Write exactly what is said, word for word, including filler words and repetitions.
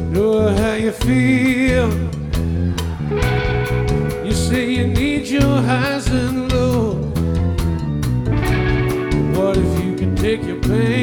know how you feel. You say you need your highs and lows. What if you could take your pain